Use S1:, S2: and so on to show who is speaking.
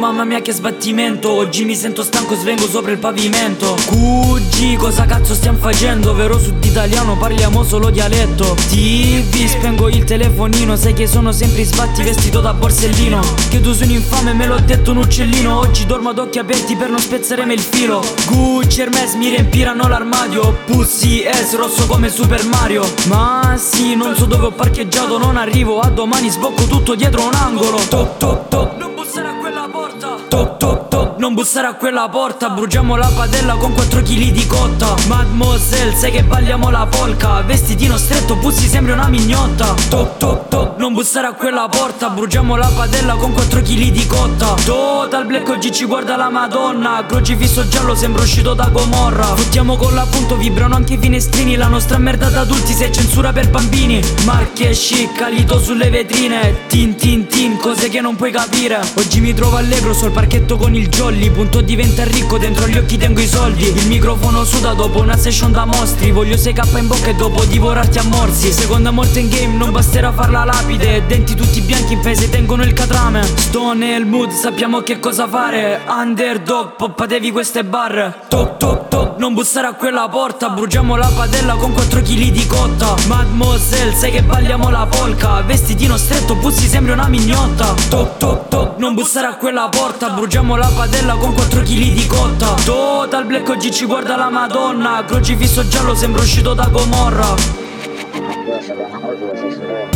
S1: mamma mia che sbattimento. Oggi mi sento stanco, svengo sopra il pavimento. QG, cosa cazzo stiamo facendo? Vero sud-italiano, parliamo solo dialetto. TV, spengo il telefonino. Sai che sono sempre in sbatti vestito da borsellino. Che tu sei un infame, me l'ho detto un uccellino. Oggi dormo ad occhi aperti per non spezzare il filo. Gucci, Hermes mi riempiranno l'armadio. Pussy S, rosso come Super Mario. Ma sì, non so dove ho parcheggiato, non arrivo. A domani sbocco tutto dietro un angolo. Toc toc toc, non bussare a quella porta. Toc toc toc, non bussare a quella porta. Bruciamo la padella con 4 kg di cotta. Mademoiselle, sai che balliamo la polka. Vestitino stretto, Pussy sembri una mignotta. Toc toc toc, non bussare a quella porta. Bruciamo la padella con 4 kg di cotta. Total Black oggi ci guarda la Madonna. Crocifisso giallo sembra uscito da Gomorra. Fottiamo con l'appunto, vibrano anche i finestrini. La nostra merda da adulti se censura per bambini. Marche chic, calito sulle vetrine. Tin tin tin, cose che non puoi capire. Oggi mi trovo allegro sul parchetto con il jolly. Punto diventa ricco, dentro gli occhi tengo i soldi. Il microfono suda dopo una session da mostri. Voglio 6K in bocca e dopo divorarti a morsi. Seconda morte in game, non basterà far la lapide. Denti tutti bianchi in paese tengono il catrame. Sto nel mood, sappiamo che cosa fare. Underdog, poppatevi queste barre. Toc toc toc, non bussare a quella porta. Bruciamo la padella con 4 kg di cotta. Mademoiselle, sai che balliamo la polka. Vestitino stretto, Pussy sembri una mignotta. Toc toc toc, non bussare a quella porta. Bruciamo la padella con 4 kg di cotta. Total Black oggi ci guarda la Madonna. Crocifisso giallo sembra uscito da Gomorra.